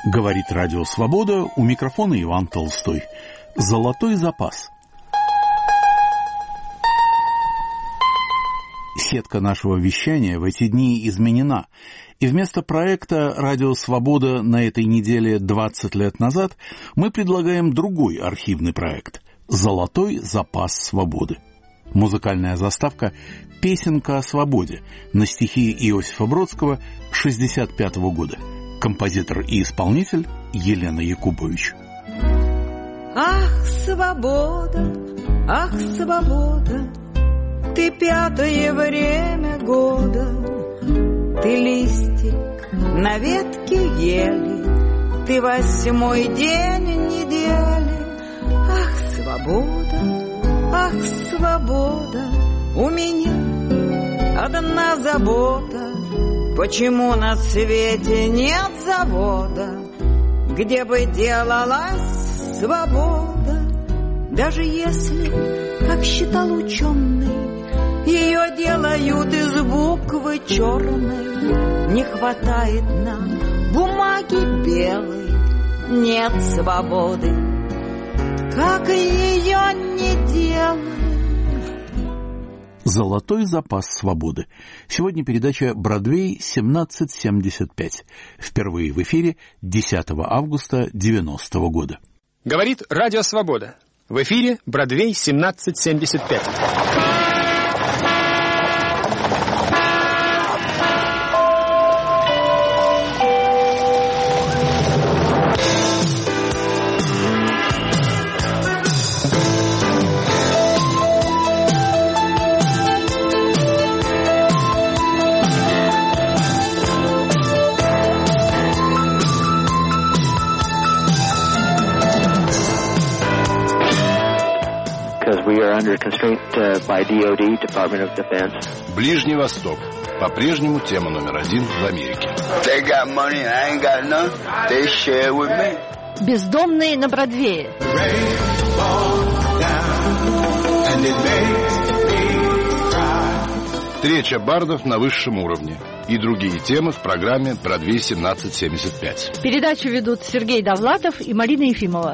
Говорит Радио Свобода, у микрофона Иван Толстой. Золотой запас. Сетка нашего вещания в эти дни изменена, и вместо проекта «Радио Свобода» на этой неделе 20 лет назад мы предлагаем другой архивный проект «Золотой запас свободы». Музыкальная заставка «Песенка о свободе» на стихи Иосифа Бродского 1965 года. Композитор и исполнитель Елена Якубович. Ах, свобода, ты пятое время года, ты листик на ветке ели, ты 8-й день недели. Ах, свобода, у меня одна забота. Почему на свете нет завода, где бы делалась свобода? Даже если, как считал ученый, ее делают из буквы черной, не хватает нам бумаги белой, нет свободы, как ее не делают. «Золотой запас свободы». Сегодня передача «Бродвей 1775». Впервые в эфире 10 августа 90 года. Говорит Радио Свобода. В эфире «Бродвей 1775». We are under constraint by DOD, Department of Defense. Ближний Восток. По-прежнему тема номер 1 в Америке. They got money, I ain't got none. They share with me. Бездомные на Бродвее. Встреча бардов на высшем уровне. И другие темы в программе «Бродвей 1775». Передачу ведут Сергей Довлатов и Марина Ефимова.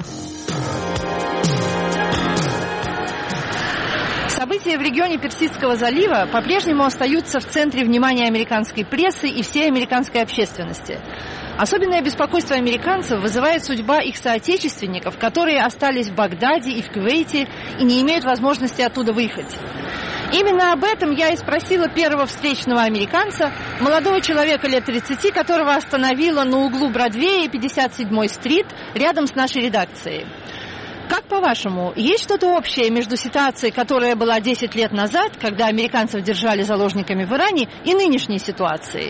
События в регионе Персидского залива по-прежнему остаются в центре внимания американской прессы и всей американской общественности. Особенное беспокойство американцев вызывает судьба их соотечественников, которые остались в Багдаде и в Кувейте и не имеют возможности оттуда выехать. Именно об этом я и спросила первого встречного американца, молодого человека лет 30, которого остановила на углу Бродвея и 57-й стрит рядом с нашей редакцией. Как, по-вашему, есть что-то общее между ситуацией, которая была 10 лет назад, когда американцев держали заложниками в Иране, и нынешней ситуацией?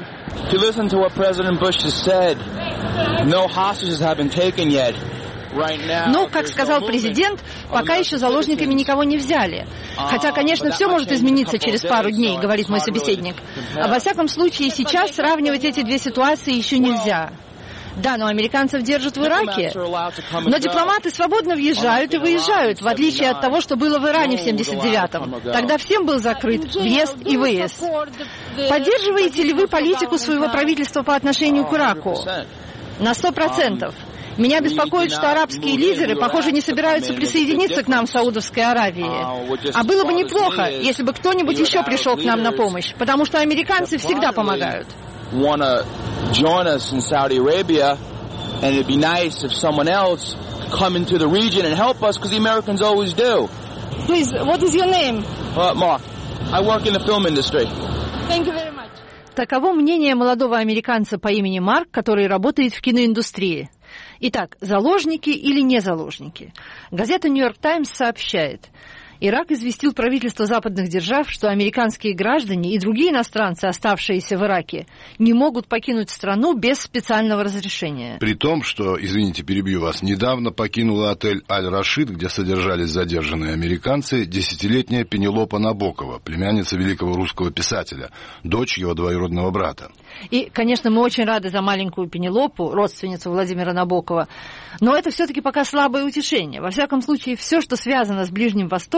Ну, как сказал президент, пока еще заложниками никого не взяли. Хотя, конечно, все может измениться через пару дней, говорит мой собеседник. А во всяком случае, сейчас сравнивать эти две ситуации еще нельзя. Да, но американцев держат в Ираке. Но дипломаты свободно въезжают и выезжают, в отличие от того, что было в Иране в 79-м. Тогда всем был закрыт въезд и выезд. Поддерживаете ли вы политику своего правительства по отношению к Ираку? На 100%. Меня беспокоит, что арабские лидеры, похоже, не собираются присоединиться к нам в Саудовской Аравии. А было бы неплохо, если бы кто-нибудь еще пришел к нам на помощь, потому что американцы всегда помогают. Join us in Saudi Arabia, and it'd be nice if someone else could come into the region and help us, because the Americans always do. Please, what is your name? Mark. I work in the film industry. Thank you very much. Таково мнение молодого американца по имени Марк, который работает в киноиндустрии. Итак, заложники или не заложники? Газета «Нью-Йорк Таймс» сообщает: Ирак известил правительство западных держав, что американские граждане и другие иностранцы, оставшиеся в Ираке, не могут покинуть страну без специального разрешения. При том, что, извините, перебью вас, недавно покинула отель «Аль-Рашид», где содержались задержанные американцы, 10-летняя Пенелопа Набокова, племянница великого русского писателя, дочь его двоюродного брата. И, конечно, мы очень рады за маленькую Пенелопу, родственницу Владимира Набокова, но это все-таки пока слабое утешение. Во всяком случае, все, что связано с Ближним Востоком,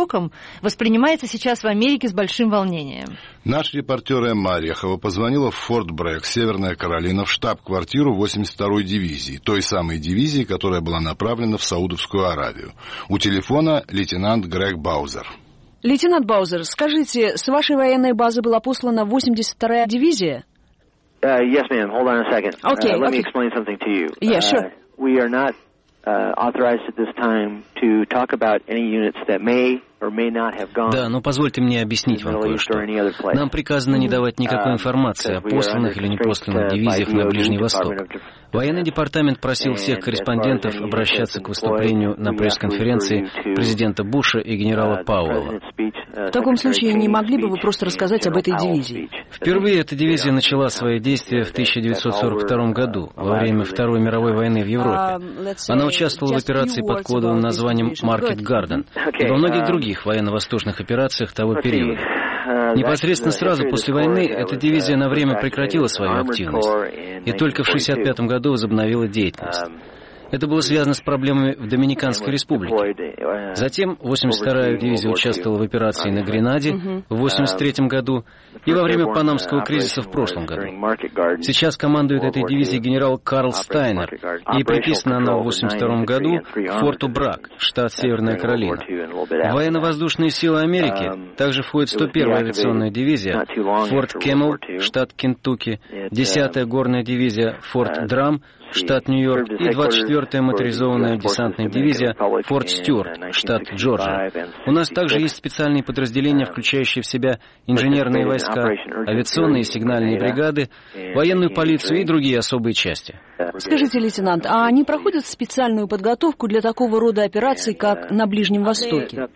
Востоком, воспринимается сейчас в Америке с большим волнением. Наш репортер Эмма Орехова позвонила в Форт Брэгг, Северная Каролина, в штаб-квартиру 82-й дивизии, той самой дивизии, которая была направлена в Саудовскую Аравию. У телефона лейтенант Грег Баузер. Лейтенант Баузер, скажите, с вашей военной базы была послана 82-я дивизия? Yes, ma'am. Hold on a second. Let me explain something to you. Yeah, sure. We are not authorized at this time to talk about any units that may or may not have gone. Да, но позвольте мне объяснить вам кое-что. Нам приказано не давать никакой информации о посланных или непосланных дивизиях на Ближний Восток. Военный департамент просил всех корреспондентов обращаться к выступлению на пресс-конференции президента Буша и генерала Пауэлла. В таком случае, не могли бы вы просто рассказать об этой дивизии? Впервые эта дивизия начала свои действия в 1942 году, во время Второй мировой войны в Европе. Она участвовала в операции под кодовым названием «Маркет Гарден» и во многих других военно-воздушных операциях того периода. Непосредственно сразу после войны эта дивизия на время прекратила свою активность и только в 1965 году возобновила деятельность. Это было связано с проблемами в Доминиканской республике. Затем 82-я дивизия участвовала в операции на Гренаде в 1983 году и во время Панамского кризиса в прошлом году. Сейчас командует этой дивизией генерал Карл Стайнер, и приписана она в 1982 году к форту Брагг, штат Северная Каролина. В военно-воздушные силы Америки также входит 101-я авиационная дивизия, форт Кэмл, штат Кентукки, 10-я горная дивизия, форт Драм, штат Нью-Йорк, и 24-я моторизованная десантная дивизия Форт Стюарт, штат Джорджия. У нас также есть специальные подразделения, включающие в себя инженерные войска, авиационные и сигнальные бригады, военную полицию и другие особые части. Скажите, лейтенант, а они проходят специальную подготовку для такого рода операций, как на Ближнем Востоке?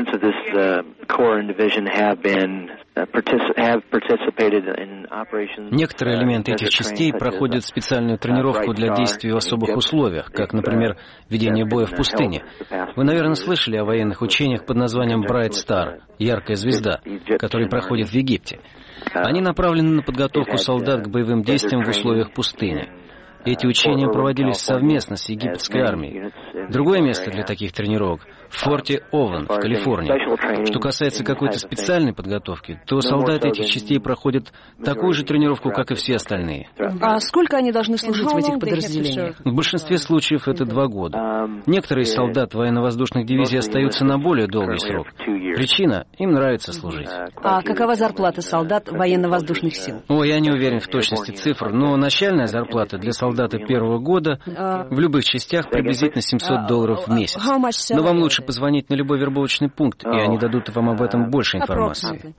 Некоторые элементы этих частей проходят специальную тренировку для действий в особых условиях, как, например, ведение боя в пустыне. Вы, наверное, слышали о военных учениях под названием Bright Star, яркая звезда, которые проходят в Египте. Они направлены на подготовку солдат к боевым действиям в условиях пустыни. Эти учения проводились совместно с египетской армией. Другое место для таких тренировок — в форте Овен в Калифорнии. Что касается какой-то специальной подготовки, то солдаты этих частей проходят такую же тренировку, как и все остальные. А сколько они должны служить в этих подразделениях? В большинстве случаев это 2 года. Некоторые из солдат военно-воздушных дивизий остаются на более долгий срок. Причина — им нравится служить. А какова зарплата солдат военно-воздушных сил? Я не уверен в точности цифр, но начальная зарплата для солдата первого года в любых частях приблизительно $700 в месяц. Но вам лучше позвонить на любой вербовочный пункт, и они дадут вам об этом больше информации.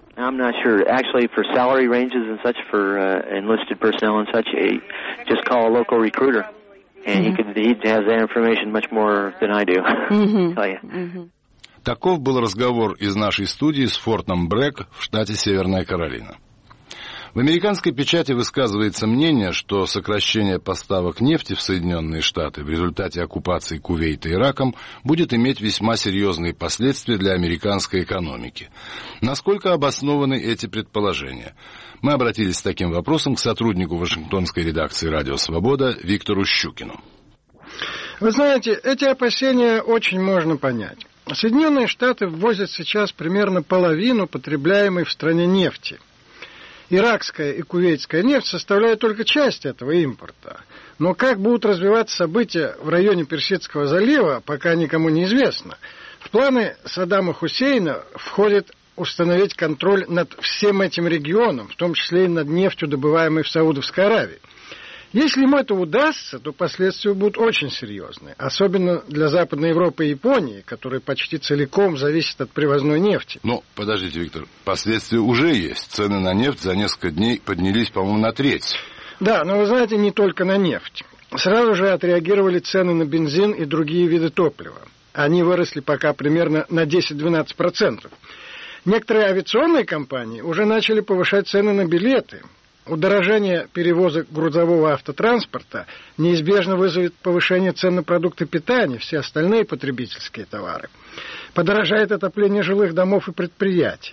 Таков был разговор из нашей студии с фортом Брэгг в штате Северная Каролина. В американской печати высказывается мнение, что сокращение поставок нефти в Соединенные Штаты в результате оккупации Кувейта Ираком будет иметь весьма серьезные последствия для американской экономики. Насколько обоснованы эти предположения? Мы обратились с таким вопросом к сотруднику Вашингтонской редакции «Радио Свобода» Виктору Щукину. Вы знаете, эти опасения очень можно понять. Соединенные Штаты ввозят сейчас примерно половину потребляемой в стране нефти. Иракская и кувейтская нефть составляют только часть этого импорта. Но как будут развиваться события в районе Персидского залива, пока никому не известно. В планы Саддама Хусейна входит установить контроль над всем этим регионом, в том числе и над нефтью, добываемой в Саудовской Аравии. Если ему это удастся, то последствия будут очень серьезные, особенно для Западной Европы и Японии, которые почти целиком зависят от привозной нефти. Но, подождите, Виктор, последствия уже есть. Цены на нефть за несколько дней поднялись, по-моему, на треть. Да, но вы знаете, не только на нефть. Сразу же отреагировали цены на бензин и другие виды топлива. Они выросли пока примерно на 10-12%. Некоторые авиационные компании уже начали повышать цены на билеты. Удорожание перевозок грузового автотранспорта неизбежно вызовет повышение цен на продукты питания, все остальные потребительские товары. Подорожает отопление жилых домов и предприятий.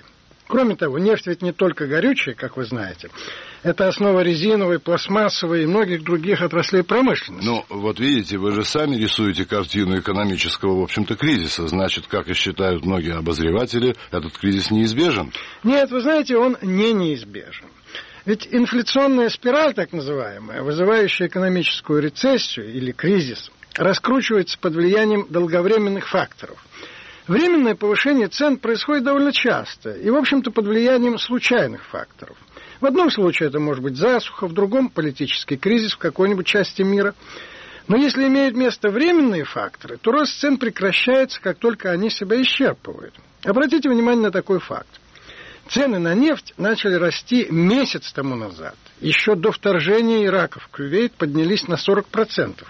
Кроме того, нефть ведь не только горючая, как вы знаете. Это основа резиновой, пластмассовой и многих других отраслей промышленности. Ну, вот видите, вы же сами рисуете картину экономического, в общем-то, кризиса. Значит, как и считают многие обозреватели, этот кризис неизбежен? Нет, вы знаете, он не неизбежен. Ведь инфляционная спираль, так называемая, вызывающая экономическую рецессию или кризис, раскручивается под влиянием долговременных факторов. Временное повышение цен происходит довольно часто и, в общем-то, под влиянием случайных факторов. В одном случае это может быть засуха, в другом политический кризис в какой-нибудь части мира. Но если имеют место временные факторы, то рост цен прекращается, как только они себя исчерпывают. Обратите внимание на такой факт. Цены на нефть начали расти месяц тому назад. Еще до вторжения Ирака в Кувейт поднялись на 40%.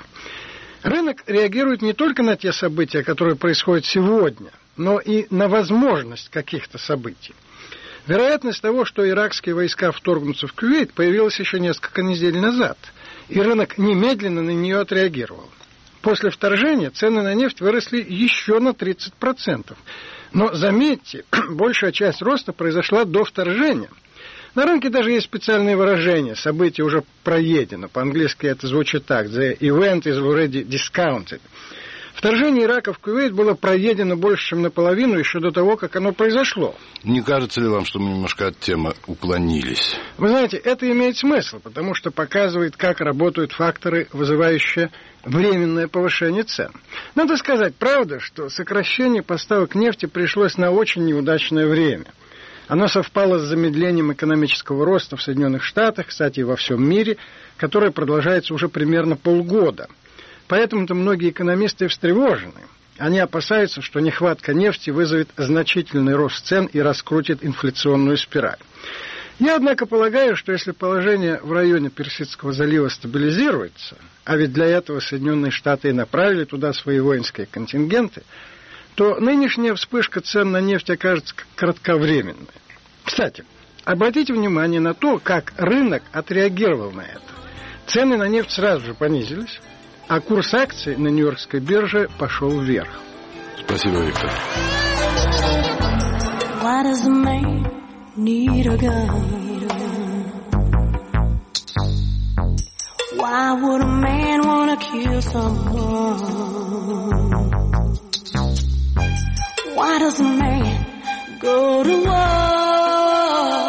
Рынок реагирует не только на те события, которые происходят сегодня, но и на возможность каких-то событий. Вероятность того, что иракские войска вторгнутся в Кувейт, появилась еще несколько недель назад, и рынок немедленно на нее отреагировал. После вторжения цены на нефть выросли еще на 30%. Но, заметьте, большая часть роста произошла до вторжения. На рынке даже есть специальные выражения. Событие уже проедено. По-английски это звучит так. The event is already discounted. Вторжение Ирака в Кувейт было проедено больше, чем наполовину, еще до того, как оно произошло. Не кажется ли вам, что мы немножко от темы уклонились? Вы знаете, это имеет смысл, потому что показывает, как работают факторы, вызывающие временное повышение цен. Надо сказать, правда, что сокращение поставок нефти пришлось на очень неудачное время. Оно совпало с замедлением экономического роста в Соединенных Штатах, кстати, и во всем мире, которое продолжается уже примерно полгода. Поэтому-то многие экономисты встревожены. Они опасаются, что нехватка нефти вызовет значительный рост цен и раскрутит инфляционную спираль. Я, однако, полагаю, что если положение в районе Персидского залива стабилизируется, а ведь для этого Соединенные Штаты и направили туда свои воинские контингенты, то нынешняя вспышка цен на нефть окажется кратковременной. Кстати, обратите внимание на то, как рынок отреагировал на это. Цены на нефть сразу же понизились, а курс акций на Нью-Йоркской бирже пошел вверх. Спасибо, Виктор. Why does a man need a gun? Why would a man wanna kill someone? Why does a man go to war?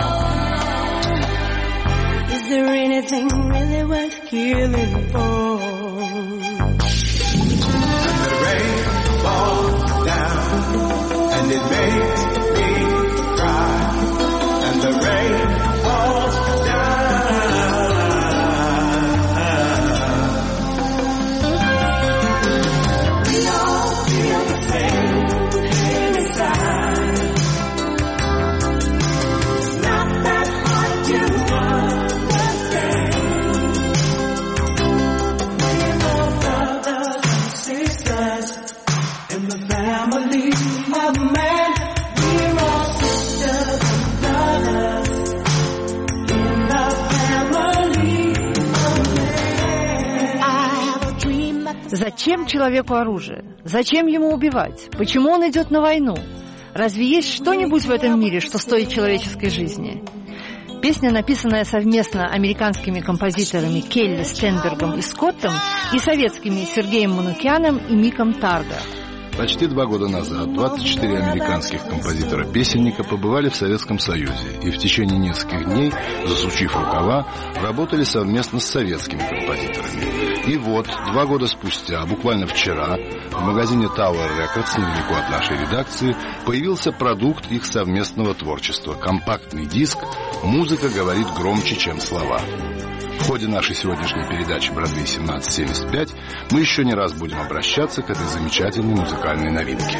Is there anything really worth killing for? And the rain falls down, and it makes me cry. And the rain falls down. We all feel the same pain inside. It's not that hard to understand. We're all brothers and sisters in the family of man. We're all sisters and brothers in the family of man. I have a dream that the Зачем человеку оружие? Зачем ему убивать? Почему он идет на войну? Разве есть что-нибудь в этом мире, что стоит человеческой жизни? Песня, написанная совместно американскими композиторами Келли Стенбергом и Скоттом и советскими Сергеем Манукяном и Миком Тарго. Почти 2 года назад 24 американских композитора-песенника побывали в Советском Союзе и в течение нескольких дней, засучив рукава, работали совместно с советскими композиторами. И вот, 2 года спустя, буквально вчера, в магазине Tower Records, недалеко от нашей редакции, появился продукт их совместного творчества – компактный диск «Музыка говорит громче, чем слова». В ходе нашей сегодняшней передачи «Бродвей 1775» мы еще не раз будем обращаться к этой замечательной музыкальной новинке.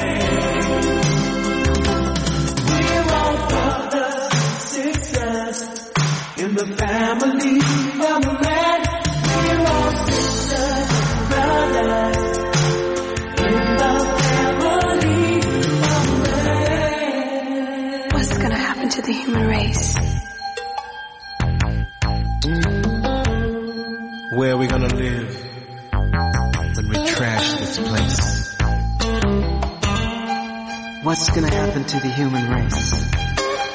What's gonna happen to the human race? Where are we gonna live when we trash this place? What's gonna happen to the human race?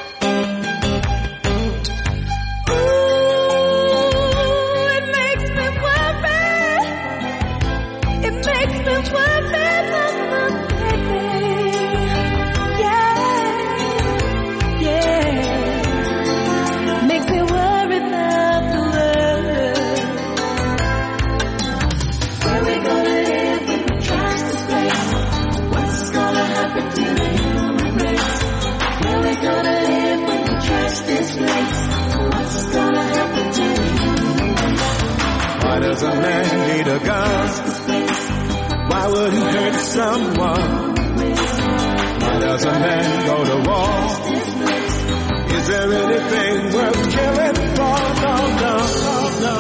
does a man need a gun? Why would he hurt someone? Why does a man go to war? Is there anything worth killing for? No, no, no, no.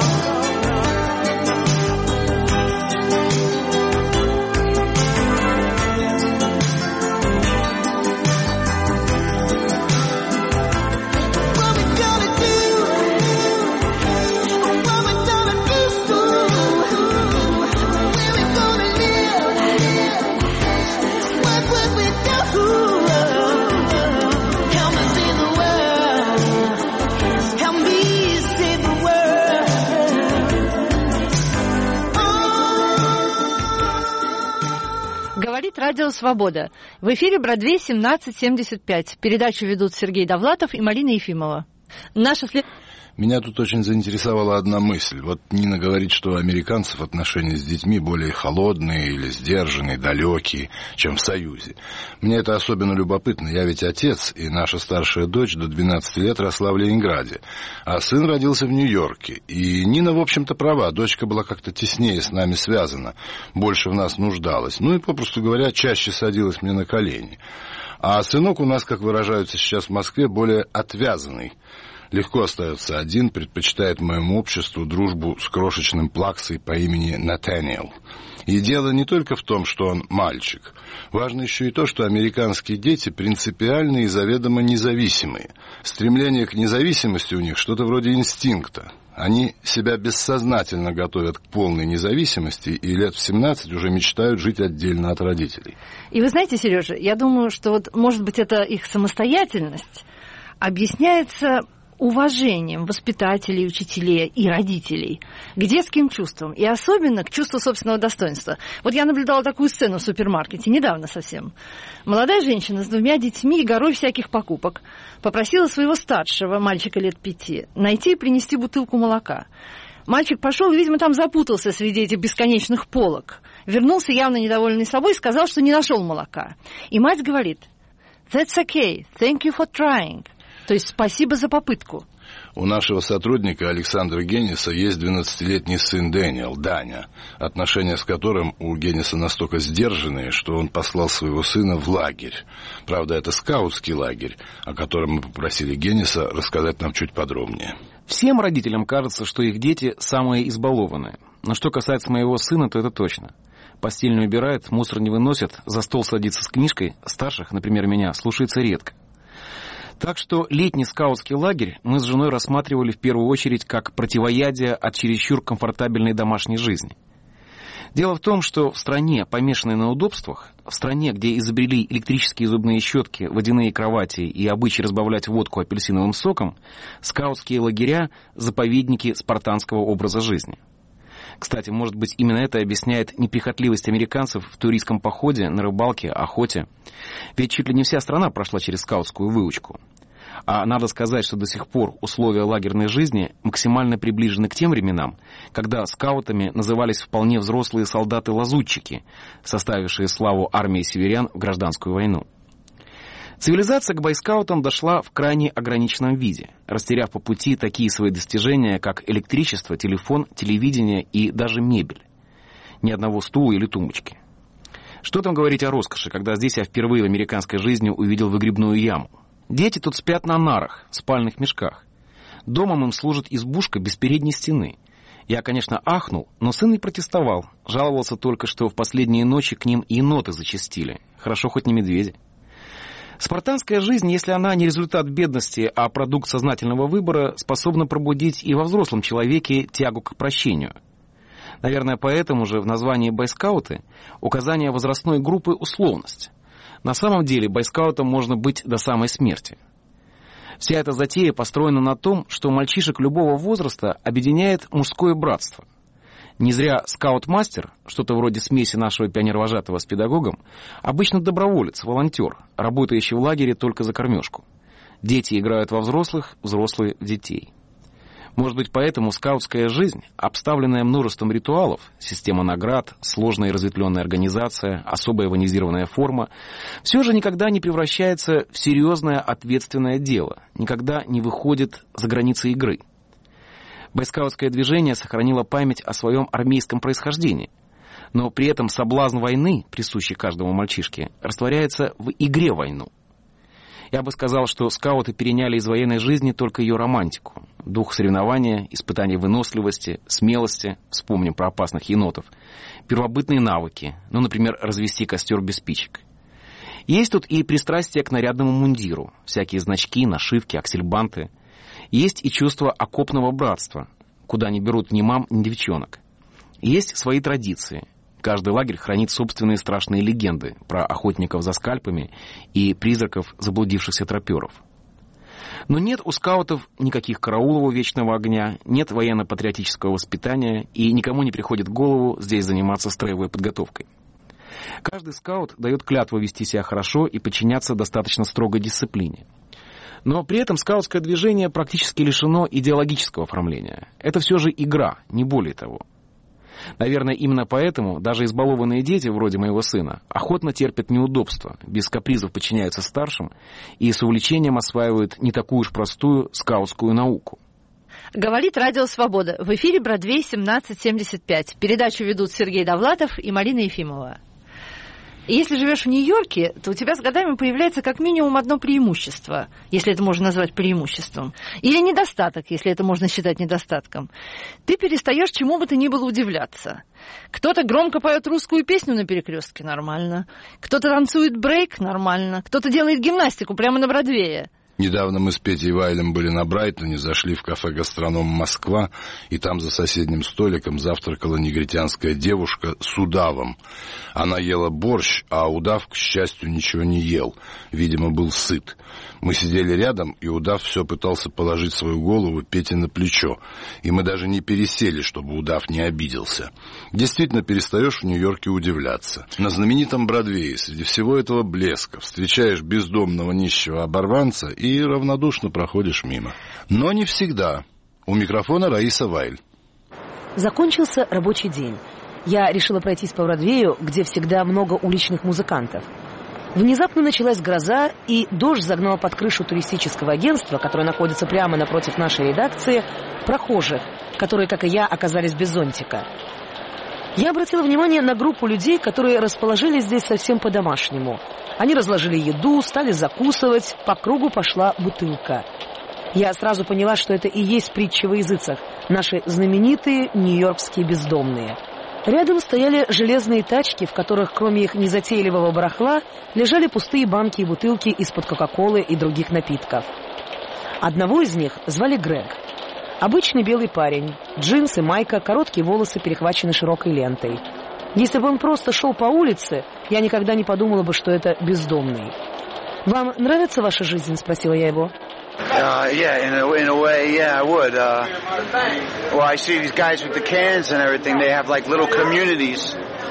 Говорит Радио Свобода. В эфире Бродвей 1775. Передачу ведут Сергей Довлатов и Марина Ефимова. Меня тут очень заинтересовала одна мысль. Вот Нина говорит, что у американцев отношения с детьми более холодные или сдержанные, далекие, чем в Союзе. Мне это особенно любопытно. Я ведь отец, и наша старшая дочь до 12 лет росла в Ленинграде, а сын родился в Нью-Йорке. И Нина, в общем-то, права. Дочка была как-то теснее с нами связана, больше в нас нуждалась. Ну и, попросту говоря, чаще садилась мне на колени. А сынок у нас, как выражаются сейчас в Москве, более отвязанный. Легко остается один, предпочитает моему обществу дружбу с крошечным плаксой по имени Натаниэл. И дело не только в том, что он мальчик. Важно еще и то, что американские дети принципиальны и заведомо независимые. Стремление к независимости у них что-то вроде инстинкта. Они себя бессознательно готовят к полной независимости и лет в 17 уже мечтают жить отдельно от родителей. И вы знаете, Сережа, я думаю, что вот, может быть, это их самостоятельность объясняется уважением воспитателей, учителей и родителей к детским чувствам, и особенно к чувству собственного достоинства. Вот я наблюдала такую сцену в супермаркете, недавно совсем. Молодая женщина с 2 детьми и горой всяких покупок попросила своего старшего, мальчика лет 5, найти и принести бутылку молока. Мальчик пошел и, видимо, там запутался среди этих бесконечных полок. Вернулся явно недовольный собой и сказал, что не нашел молока. И мать говорит: «That's okay, thank you for trying». То есть спасибо за попытку. У нашего сотрудника Александра Генниса есть 12-летний сын Дэниел, Даня, отношения с которым у Генниса настолько сдержанные, что он послал своего сына в лагерь. Правда, это скаутский лагерь, о котором мы попросили Генниса рассказать нам чуть подробнее. Всем родителям кажется, что их дети самые избалованные. Но что касается моего сына, то это точно. Постель не убирает, мусор не выносит, за стол садится с книжкой, старших, например, меня, слушается редко. Так что летний скаутский лагерь мы с женой рассматривали в первую очередь как противоядие от чересчур комфортабельной домашней жизни. Дело в том, что в стране, помешанной на удобствах, в стране, где изобрели электрические зубные щетки, водяные кровати и обычай разбавлять водку апельсиновым соком, скаутские лагеря – заповедники спартанского образа жизни. Кстати, может быть, именно это объясняет неприхотливость американцев в туристском походе, на рыбалке, охоте. Ведь чуть ли не вся страна прошла через скаутскую выучку. А надо сказать, что до сих пор условия лагерной жизни максимально приближены к тем временам, когда скаутами назывались вполне взрослые солдаты-лазутчики, составившие славу армии северян в гражданскую войну. Цивилизация к бойскаутам дошла в крайне ограниченном виде, растеряв по пути такие свои достижения, как электричество, телефон, телевидение и даже мебель. Ни одного стула или тумбочки. Что там говорить о роскоши, когда здесь я впервые в американской жизни увидел выгребную яму. Дети тут спят на нарах, спальных мешках. Домом им служит избушка без передней стены. Я, конечно, ахнул, но сын не протестовал. Жаловался только, что в последние ночи к ним еноты зачастили. Хорошо хоть не медведи. Спартанская жизнь, если она не результат бедности, а продукт сознательного выбора, способна пробудить и во взрослом человеке тягу к прощению. Наверное, поэтому же в названии «бойскауты» указание возрастной группы условность. На самом деле бойскаутом можно быть до самой смерти. Вся эта затея построена на том, что мальчишек любого возраста объединяет мужское братство. Не зря скаут-мастер, что-то вроде смеси нашего пионервожатого с педагогом, обычно доброволец, волонтер, работающий в лагере только за кормежку. Дети играют во взрослых, взрослые в детей. Может быть, поэтому скаутская жизнь, обставленная множеством ритуалов, система наград, сложная и разветвленная организация, особая военизированная форма, все же никогда не превращается в серьезное ответственное дело, никогда не выходит за границы игры. Бойскаутское движение сохранило память о своем армейском происхождении, но при этом соблазн войны, присущий каждому мальчишке, растворяется в игре в войну. Я бы сказал, что скауты переняли из военной жизни только ее романтику, дух соревнования, испытания выносливости, смелости, вспомним про опасных енотов, первобытные навыки, например, развести костер без спичек. Есть тут и пристрастие к нарядному мундиру, всякие значки, нашивки, аксельбанты. Есть и чувство окопного братства, куда не берут ни мам, ни девчонок. Есть свои традиции. Каждый лагерь хранит собственные страшные легенды про охотников за скальпами и призраков заблудившихся троперов. Но нет у скаутов никаких караулов у вечного огня, нет военно-патриотического воспитания, и никому не приходит в голову здесь заниматься строевой подготовкой. Каждый скаут дает клятву вести себя хорошо и подчиняться достаточно строгой дисциплине. Но при этом скаутское движение практически лишено идеологического оформления. Это все же игра, не более того. Наверное, именно поэтому даже избалованные дети, вроде моего сына, охотно терпят неудобства, без капризов подчиняются старшим и с увлечением осваивают не такую уж простую скаутскую науку. Говорит Радио Свобода. В эфире Бродвей 1775. Передачу ведут Сергей Довлатов и Марина Ефимова. И если живешь в Нью-Йорке, то у тебя с годами появляется как минимум одно преимущество, если это можно назвать преимуществом, или недостаток, если это можно считать недостатком. Ты перестаешь чему бы то ни было удивляться. Кто-то громко поет русскую песню на перекрестке — нормально. Кто-то танцует брейк — нормально. Кто-то делает гимнастику прямо на Бродвее. Недавно мы с Петей Вайлем были на Брайтоне, зашли в кафе «Гастроном Москва», и там за соседним столиком завтракала негритянская девушка с удавом. Она ела борщ, а удав, к счастью, ничего не ел. Видимо, был сыт. Мы сидели рядом, и удав все пытался положить свою голову Пете на плечо. И мы даже не пересели, чтобы удав не обиделся. Действительно, перестаешь в Нью-Йорке удивляться. На знаменитом Бродвее среди всего этого блеска встречаешь бездомного нищего оборванца и равнодушно проходишь мимо. Но не всегда. У микрофона Раиса Вайль. Закончился рабочий день. Я решила пройтись по Бродвею, где всегда много уличных музыкантов. Внезапно началась гроза, и дождь загнал под крышу туристического агентства, которое находится прямо напротив нашей редакции, прохожих, которые, как и я, оказались без зонтика. Я обратила внимание на группу людей, которые расположились здесь совсем по-домашнему. Они разложили еду, стали закусывать, по кругу пошла бутылка. Я сразу поняла, что это и есть притча во языцах, наши знаменитые нью-йоркские бездомные. Рядом стояли железные тачки, в которых, кроме их незатейливого барахла, лежали пустые банки и бутылки из-под кока-колы и других напитков. Одного из них звали Грег. Обычный белый парень, джинсы, майка, короткие волосы перехвачены широкой лентой. Если бы он просто шел по улице, я никогда не подумала бы, что это бездомный. «Вам нравится ваша жизнь?» — спросила я его. Yeah, in a way, yeah, I would. Well, I see these guys with the cans and everything. They have like little communities.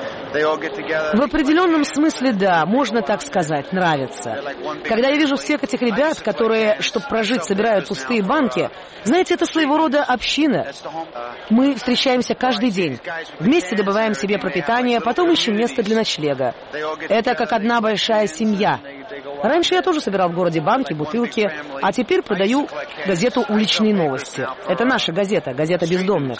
В определенном смысле, да, можно так сказать, нравится. Когда я вижу всех этих ребят, которые, чтобы прожить, собирают пустые банки, знаете, это своего рода община. Мы встречаемся каждый день, вместе добываем себе пропитание, потом ищем место для ночлега. Это как одна большая семья. Раньше я тоже собирал в городе банки, бутылки, а теперь продаю газету «Уличные новости». Это наша газета, газета бездомных.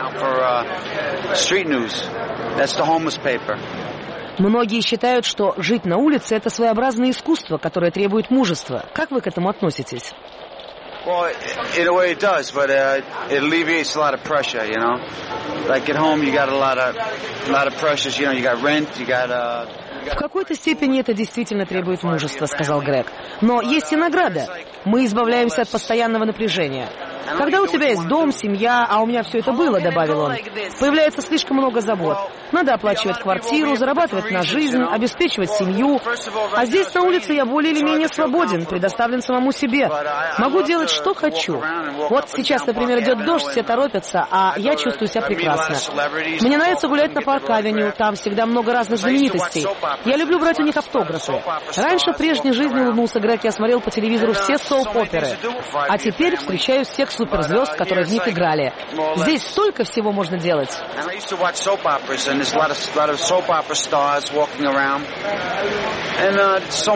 Многие считают, что жить на улице — это своеобразное искусство, которое требует мужества. Как вы к этому относитесь? Well, in a way it does, but it alleviates a lot of pressure, you know. Like at home, you got a lot of pressures, you know. You got rent, you got. В какой-то степени это действительно требует мужества, сказал Грег. Но есть и награда. Мы избавляемся от постоянного напряжения. Когда у тебя есть дом, семья, а у меня все это было, добавил он, появляется слишком много забот. Надо оплачивать квартиру, зарабатывать на жизнь, обеспечивать семью. А здесь на улице я более или менее свободен, предоставлен самому себе. Могу делать, что хочу. Вот сейчас, например, идет дождь, все торопятся, а я чувствую себя прекрасно. Мне нравится гулять на Парк-авеню, там всегда много разных знаменитостей. Я люблю брать у них автографы. Раньше в прежней жизни, улыбнулся Грег, я смотрел по телевизору все соуп-оперы. А теперь встречаю всех суперзвезд, которые в них играли. Здесь столько всего можно делать.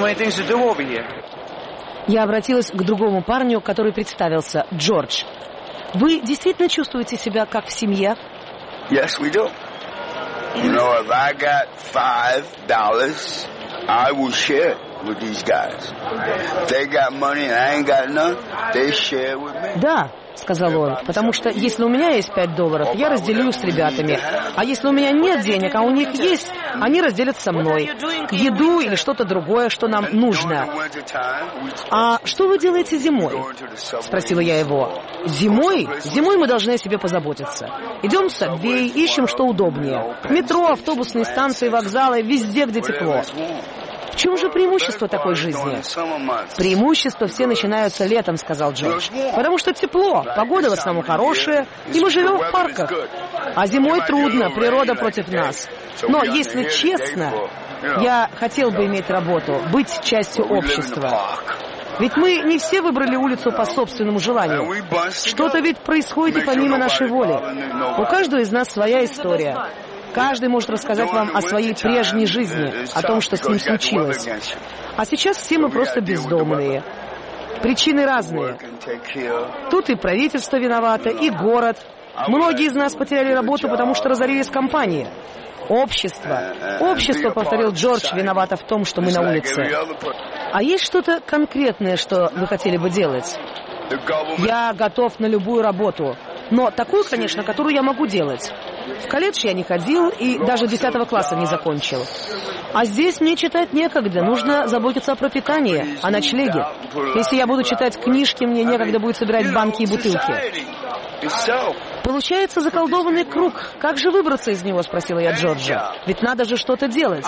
Я обратилась к другому парню, который представился, Джордж. Вы действительно чувствуете себя как в семье? Yes, we do. You know, if I got $5, I will share it with these guys. If they got money and I ain't got none, they share with me. Да, сказал он, потому что если у меня есть $5, я разделю с ребятами. А если у меня нет денег, а у них есть, они разделят со мной. Еду или что-то другое, что нам нужно. А что вы делаете зимой? Спросила я его. Зимой? Зимой мы должны о себе позаботиться. Идем в Сабвей, ищем, что удобнее. Метро, автобусные станции, вокзалы, везде, где тепло. В чем же преимущество такой жизни? Преимущества все начинаются летом, сказал Джордж. Потому что тепло, погода в основном хорошая, и мы живем в парках. А зимой трудно, природа против нас. Но, если честно, я хотел бы иметь работу, быть частью общества. Ведь мы не все выбрали улицу по собственному желанию. Что-то ведь происходит и помимо нашей воли. У каждого из нас своя история. Каждый может рассказать вам о своей прежней жизни, о том, что с ним случилось. А сейчас все мы просто бездомные. Причины разные. Тут и правительство виновато, и город. Многие из нас потеряли работу, потому что разорились компании. Общество, повторил Джордж, виновато в том, что мы на улице. А есть что-то конкретное, что вы хотели бы делать? Я готов на любую работу. Но такую, конечно, которую я могу делать. В колледж я не ходил и даже 10 класса не закончил. А здесь мне читать некогда. Нужно заботиться о пропитании, о ночлеге. Если я буду читать книжки, мне некогда будет собирать банки и бутылки. Получается заколдованный круг. Как же выбраться из него, спросила я Джорджа. Ведь надо же что-то делать.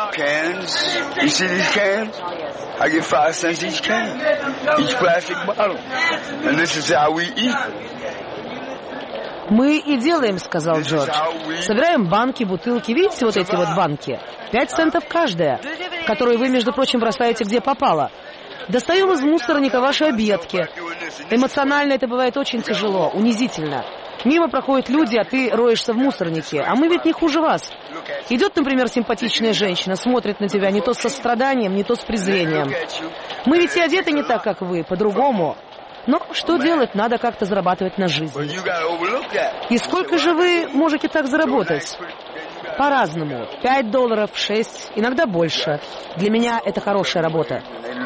Мы и делаем, сказал Джордж. Собираем банки, бутылки. Видите вот эти вот банки? 5 центов каждая, которые вы, между прочим, бросаете где попало. Достаем из мусорника ваши объедки. Эмоционально это бывает очень тяжело, унизительно. Мимо проходят люди, а ты роешься в мусорнике. А мы ведь не хуже вас. Идет, например, симпатичная женщина, смотрит на тебя не то с состраданием, не то с презрением. Мы ведь и одеты не так, как вы, по-другому. Но что делать? Надо как-то зарабатывать на жизнь. И сколько же вы можете так заработать? По-разному. $5, 6, иногда больше. Для меня это хорошая работа.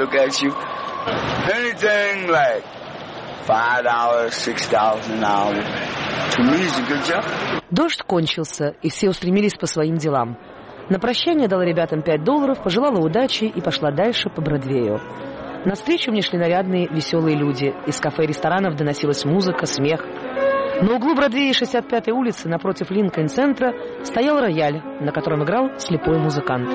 Дождь кончился, и все устремились по своим делам. На прощание дала ребятам $5, пожелала удачи и пошла дальше по Бродвею. Навстречу мне шли нарядные, веселые люди. Из кафе и ресторанов доносилась музыка, смех. На углу Бродвея и 65-й улицы, напротив Линкольн-центра, стоял рояль, на котором играл слепой музыкант.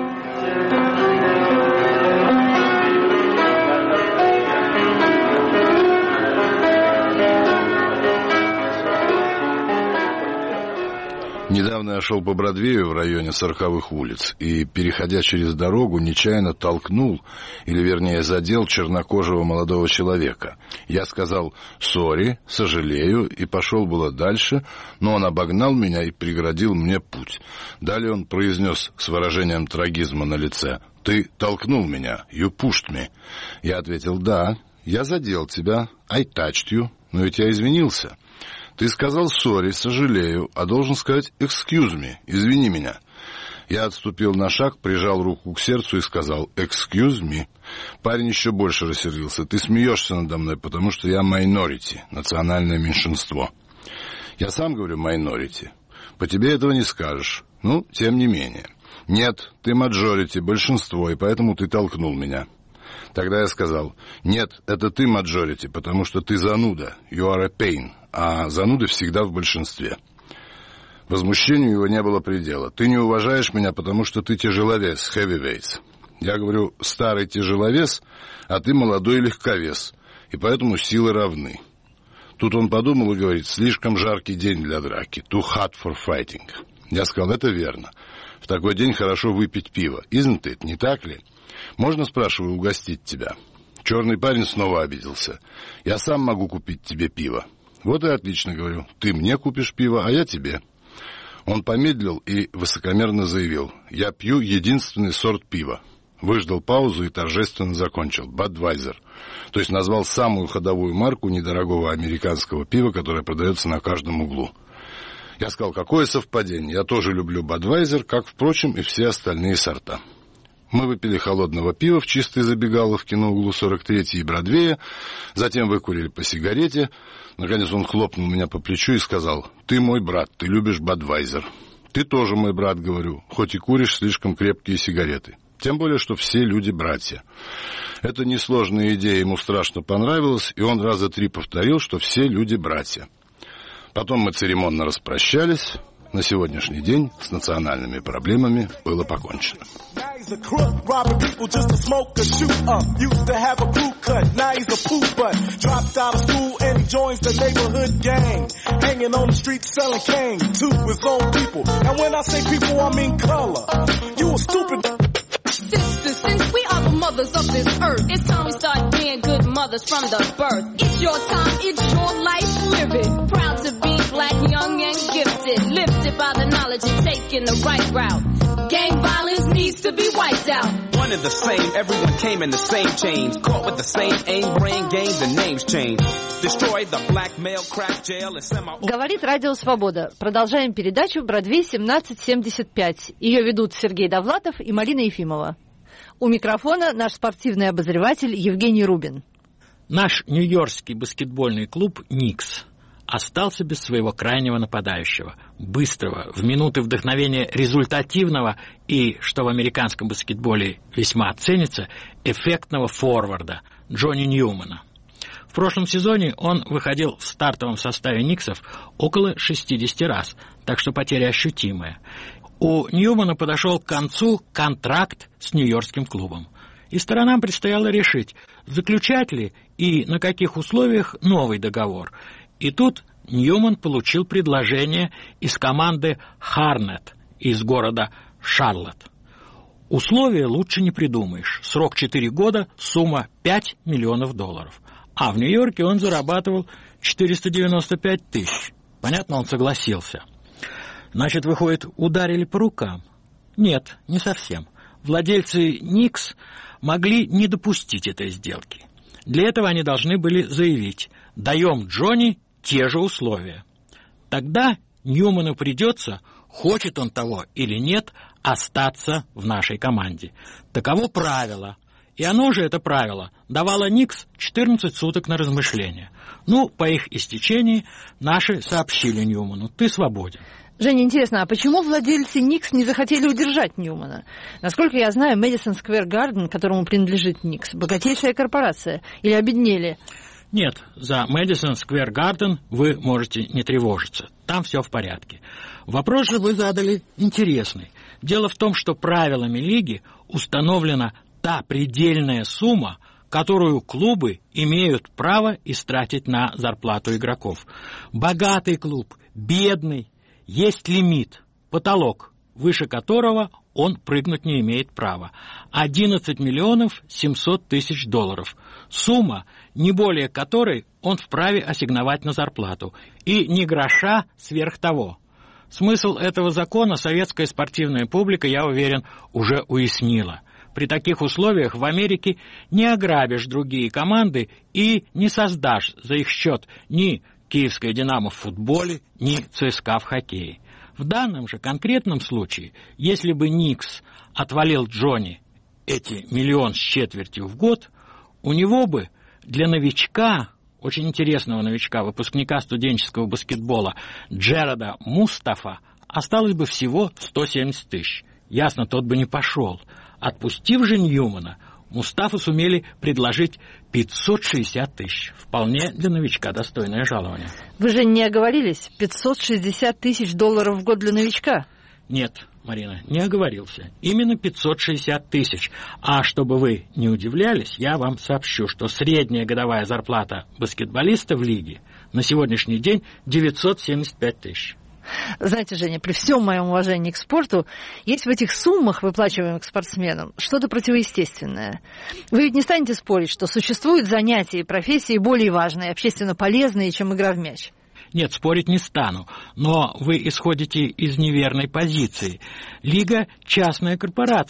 Недавно я шел по Бродвею в районе 40-х улиц и, переходя через дорогу, нечаянно толкнул, или вернее задел чернокожего молодого человека. Я сказал «сори», «сожалею» и пошел было дальше, но он обогнал меня и преградил мне путь. Далее он произнес с выражением трагизма на лице «Ты толкнул меня, you pushed me». Я ответил «Да, я задел тебя, I touched you, но ведь я извинился». Ты сказал «сори», «сожалею», а должен сказать «excuse me», «извини меня». Я отступил на шаг, прижал руку к сердцу и сказал «excuse me». Парень еще больше рассердился. Ты смеешься надо мной, потому что я minority, национальное меньшинство. Я сам говорю minority. По тебе этого не скажешь. Ну, тем не менее. Нет, ты majority, большинство, и поэтому ты толкнул меня. Тогда я сказал, нет, это ты majority, потому что ты зануда, you are a pain, а зануды всегда в большинстве. Возмущению его не было предела. Ты не уважаешь меня, потому что ты тяжеловес, heavyweight. Я говорю, старый тяжеловес, а ты молодой легковес, и поэтому силы равны. Тут он подумал и говорит, слишком жаркий день для драки, too hot for fighting. Я сказал, это верно. В такой день хорошо выпить пиво. Isn't it, не так ли? Можно, спрашиваю, угостить тебя? Черный парень снова обиделся. Я сам могу купить тебе пиво. Вот и отлично, говорю. Ты мне купишь пиво, а я тебе. Он помедлил и высокомерно заявил. Я пью единственный сорт пива. Выждал паузу и торжественно закончил. Budweiser. То есть назвал самую ходовую марку недорогого американского пива, которое продается на каждом углу. Я сказал, какое совпадение. Я тоже люблю Budweiser, как, впрочем, и все остальные сорта. Мы выпили холодного пива в чистой забегаловке на углу 43-й и Бродвея, затем выкурили по сигарете. Наконец он хлопнул меня по плечу и сказал, ты мой брат, ты любишь Budweiser. Ты тоже мой брат, говорю, хоть и куришь слишком крепкие сигареты. Тем более, что все люди братья. Эта несложная идея ему страшно понравилась, и он раза 3 повторил, что все люди братья. Потом мы церемонно распрощались. На сегодняшний день с национальными проблемами было покончено. He's a crook, robbing people just to smoke or shoot up. Used to have a crew cut, now he's a poop butt. Dropped out of school and he joins the neighborhood gang. Hanging on the street selling cane to his own people. And when I say people, I mean color. You a stupid... Sisters, since we are the mothers of this earth, it's time we start being good mothers from the birth. It's your time, it's your life, live it. Proud to be black, young and gifted. Lifted by the knowledge of taking the right route. Gang violence needs to be wiped out. One and the same, everyone came in the same chains. Caught with the same aim, brain games, and names changed. Destroy the black male crack jail and send my... Говорит Радио Свобода. Продолжаем передачу «Бродвей 1775». Ее ведут Сергей Довлатов и Марина Ефимова. У микрофона наш спортивный обозреватель Евгений Рубин. Наш нью-йоркский баскетбольный клуб «Никс» остался без своего крайнего нападающего, быстрого, в минуты вдохновения результативного и, что в американском баскетболе весьма ценится, эффектного форварда Джонни Ньюмана. В прошлом сезоне он выходил в стартовом составе Никсов около 60 раз, так что потеря ощутимая. У Ньюмана подошел к концу контракт с нью-йоркским клубом, и сторонам предстояло решить, заключать ли и на каких условиях новый договор. И тут Ньюман получил предложение из команды «Харнет» из города Шарлотт. Условия лучше не придумаешь. Срок 4 года, сумма $5 миллионов. А в Нью-Йорке он зарабатывал 495 тысяч. Понятно, он согласился. Значит, выходит, ударили по рукам? Нет, не совсем. Владельцы Никс могли не допустить этой сделки. Для этого они должны были заявить: даем Джонни те же условия. Тогда Ньюману придется, хочет он того или нет, остаться в нашей команде. Таково правило. И оно же, это правило, давало Никс 14 суток на размышление. Ну, по их истечении наши сообщили Ньюману: ты свободен. Женя, интересно, а почему владельцы Никс не захотели удержать Ньюмана? Насколько я знаю, Madison Square Garden, которому принадлежит Никс, богатейшая корпорация. Или обеднели? Нет, за Madison Square Garden вы можете не тревожиться. Там все в порядке. Вопрос же вы задали интересный. Дело в том, что правилами лиги установлена та предельная сумма, которую клубы имеют право истратить на зарплату игроков. Богатый клуб, бедный, есть лимит, потолок, выше которого он прыгнуть не имеет права. 11 миллионов 700 тысяч долларов. Сумма, не более которой он вправе ассигновать на зарплату. И ни гроша сверх того. Смысл этого закона советская спортивная публика, я уверен, уже уяснила. При таких условиях в Америке не ограбишь другие команды и не создашь за их счет ни Киевское «Динамо» в футболе, ни ЦСКА в хоккее. В данном же конкретном случае, если бы Никс отвалил Джонни эти 1,25 миллиона в год, у него бы для новичка, очень интересного новичка, выпускника студенческого баскетбола Джереда Мустафа, осталось бы всего 170 тысяч. Ясно, тот бы не пошел. Отпустив же Ньюмана, Мустафу сумели предложить 560 тысяч. Вполне для новичка достойное жалование. Вы же не оговорились? 560 тысяч долларов в год для новичка? Нет, Марина, не оговорился. Именно 560 тысяч. А чтобы вы не удивлялись, я вам сообщу, что средняя годовая зарплата баскетболиста в лиге на сегодняшний день 975 тысяч. Знаете, Женя, при всем моем уважении к спорту, есть в этих суммах, выплачиваемых спортсменам, что-то противоестественное. Вы ведь не станете спорить, что существуют занятия и профессии более важные, общественно полезные, чем игра в мяч? Нет, спорить не стану, но вы исходите из неверной позиции. Лига – частная корпорация.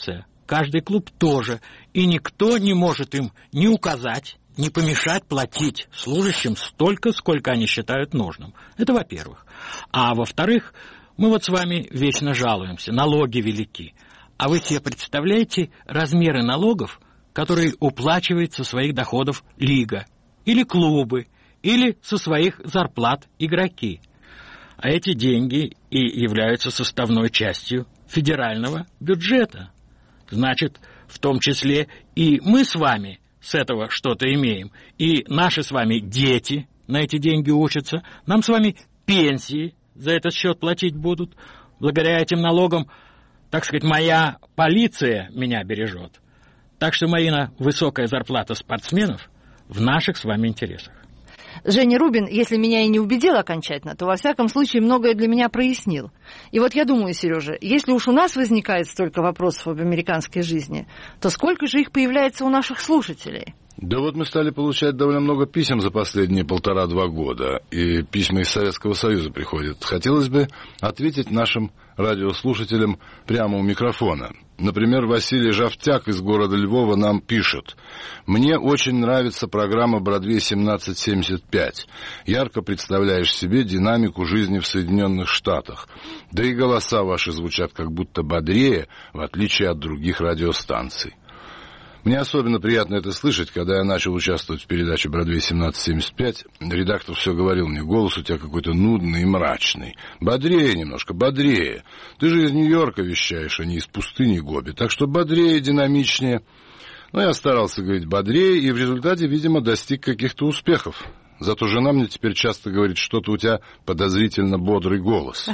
каждый клуб тоже, и никто не может им ни указать, ни помешать платить служащим столько, сколько они считают нужным. Это во-первых. А во-вторых, мы вот с вами вечно жалуемся, налоги велики. А вы себе представляете размеры налогов, которые уплачивает со своих доходов лига, или клубы, или со своих зарплат игроки? А эти деньги и являются составной частью федерального бюджета. Значит, в том числе и мы с вами с этого что-то имеем. И наши с вами дети на эти деньги учатся. Нам с вами пенсии за этот счет платить будут. Благодаря этим налогам, так сказать, моя полиция меня бережет. Так что, Марина, высокая зарплата спортсменов в наших с вами интересах. Женя Рубин, если меня и не убедил окончательно, то во всяком случае многое для меня прояснил. И вот я думаю, Сережа, если уж у нас возникает столько вопросов об американской жизни, то сколько же их появляется у наших слушателей? Да вот мы стали получать довольно много писем за последние 1,5-2 года, и письма из Советского Союза приходят. Хотелось бы ответить нашим радиослушателям прямо у микрофона. Например, Василий Жавтяк из города Львова нам пишет: «Мне очень нравится программа «Бродвей 1775». Ярко представляешь себе динамику жизни в Соединенных Штатах. Да и голоса ваши звучат как будто бодрее, в отличие от других радиостанций». Мне особенно приятно это слышать, когда я начал участвовать в передаче «Бродвей 1775». Редактор все говорил мне: голос у тебя какой-то нудный и мрачный. Бодрее немножко, бодрее. Ты же из Нью-Йорка вещаешь, а не из пустыни Гоби. Так что бодрее, динамичнее. Но я старался говорить бодрее, и в результате, видимо, достиг каких-то успехов. Зато жена мне теперь часто говорит: что-то у тебя подозрительно бодрый голос.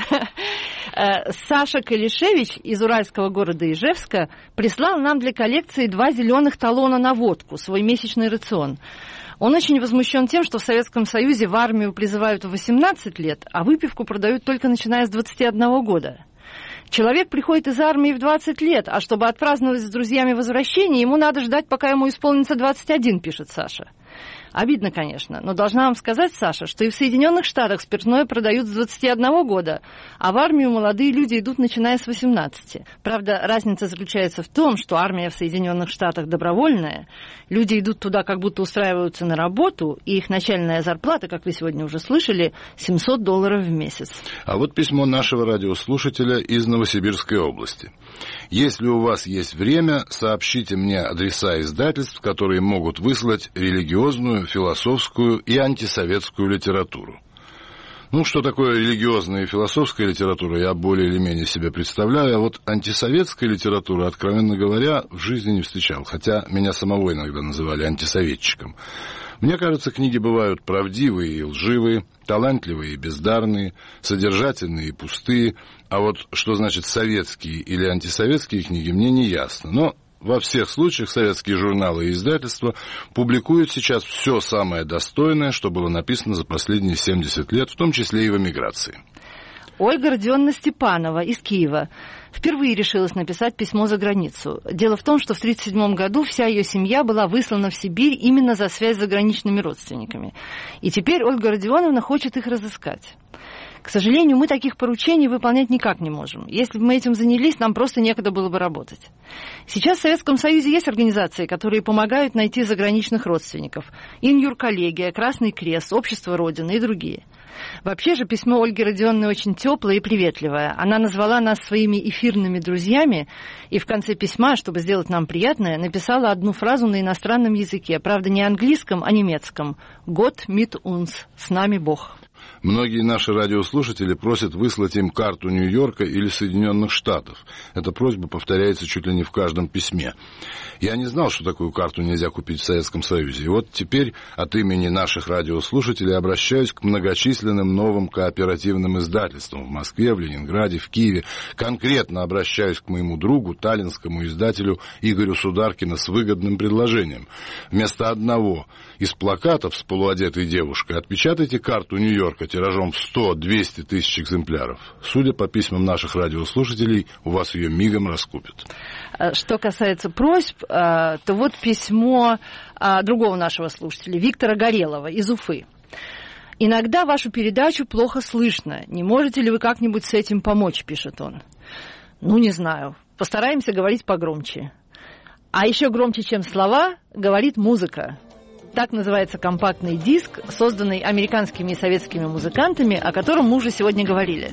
Саша Калишевич из уральского города Ижевска прислал нам для коллекции 2 зеленых талона на водку, свой месячный рацион. Он очень возмущен тем, что в Советском Союзе в армию призывают в 18 лет, а выпивку продают только начиная с 21 года. Человек приходит из армии в 20 лет, а чтобы отпраздновать с друзьями возвращение, ему надо ждать, пока ему исполнится 21, пишет Саша. Обидно, конечно, но должна вам сказать, Саша, что и в Соединенных Штатах спиртное продают с 21 года, а в армию молодые люди идут, начиная с 18. Правда, разница заключается в том, что армия в Соединенных Штатах добровольная, люди идут туда, как будто устраиваются на работу, и их начальная зарплата, как вы сегодня уже слышали, $700 в месяц. А вот письмо нашего радиослушателя из Новосибирской области. Если у вас есть время, сообщите мне адреса издательств, которые могут выслать религиозную, философскую и антисоветскую литературу. Ну, что такое религиозная и философская литература, я более или менее себе представляю, а вот антисоветская литература, откровенно говоря, в жизни не встречал, хотя меня самого иногда называли антисоветчиком. Мне кажется, книги бывают правдивые и лживые, талантливые и бездарные, содержательные и пустые, а вот что значит советские или антисоветские книги, мне не ясно. Но во всех случаях советские журналы и издательства публикуют сейчас все самое достойное, что было написано за последние 70 лет, в том числе и в эмиграции. Ольга Родионовна Степанова из Киева впервые решилась написать письмо за границу. Дело в том, что в 1937 году вся ее семья была выслана в Сибирь именно за связь с заграничными родственниками. И теперь Ольга Родионовна хочет их разыскать. К сожалению, мы таких поручений выполнять никак не можем. Если бы мы этим занялись, нам просто некогда было бы работать. Сейчас в Советском Союзе есть организации, которые помогают найти заграничных родственников. Инюрколлегия, Красный Крест, Общество Родины и другие. Вообще же письмо Ольги Родионовны очень теплое и приветливое. Она назвала нас своими эфирными друзьями и в конце письма, чтобы сделать нам приятное, написала одну фразу на иностранном языке. Правда, не английском, а немецком. «Gott mit uns», «С нами Бог». Многие наши радиослушатели просят выслать им карту Нью-Йорка или Соединенных Штатов. Эта просьба повторяется чуть ли не в каждом письме. Я не знал, что такую карту нельзя купить в Советском Союзе. И вот теперь от имени наших радиослушателей обращаюсь к многочисленным новым кооперативным издательствам в Москве, в Ленинграде, в Киеве. Конкретно обращаюсь к моему другу, таллинскому издателю Игорю Сударкину с выгодным предложением. Вместо одного из плакатов с полуодетой девушкой отпечатайте карту Нью-Йорка тиражом в 100-200 тысяч экземпляров. Судя по письмам наших радиослушателей, у вас ее мигом раскупят. Что касается просьб, то вот письмо другого нашего слушателя, Виктора Горелова из Уфы. «Иногда вашу передачу плохо слышно. Не можете ли вы как-нибудь с этим помочь?» — пишет он. «Ну, не знаю. Постараемся говорить погромче. А еще громче, чем слова, говорит музыка. Так называется компактный диск, созданный американскими и советскими музыкантами, о котором мы уже сегодня говорили.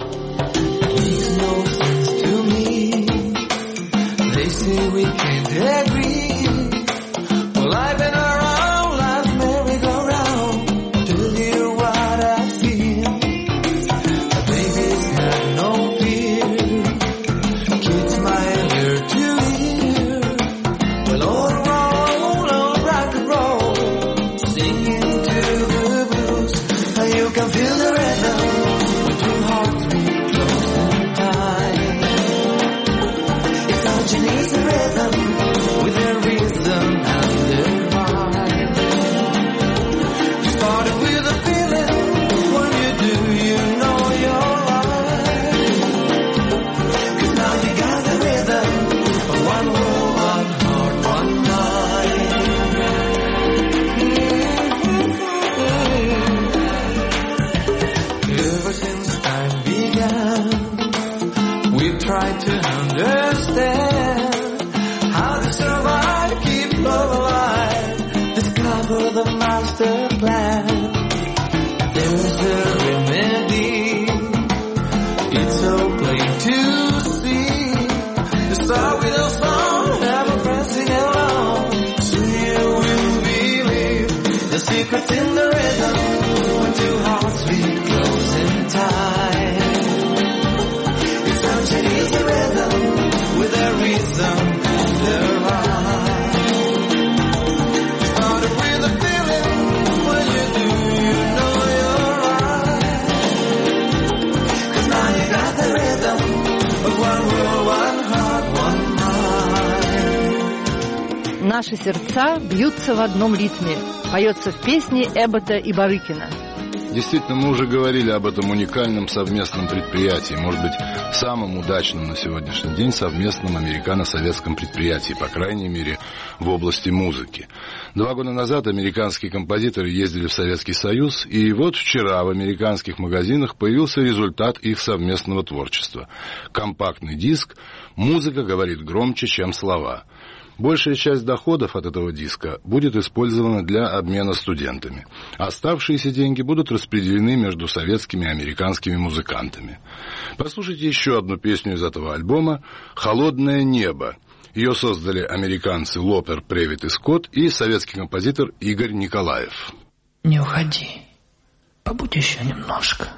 «Наши сердца бьются в одном ритме», поется в песне Эббота и Барыкина. Действительно, мы уже говорили об этом уникальном совместном предприятии, может быть, самом удачном на сегодняшний день совместном американо-советском предприятии, по крайней мере, в области музыки. 2 года назад американские композиторы ездили в Советский Союз, и вот вчера в американских магазинах появился результат их совместного творчества. Компактный диск «Музыка говорит громче, чем слова». Большая часть доходов от этого диска будет использована для обмена студентами. Оставшиеся деньги будут распределены между советскими и американскими музыкантами. Послушайте еще одну песню из этого альбома «Холодное небо». Ее создали американцы Лопер, Превит и Скотт и советский композитор Игорь Николаев. Не уходи, побудь еще немножко.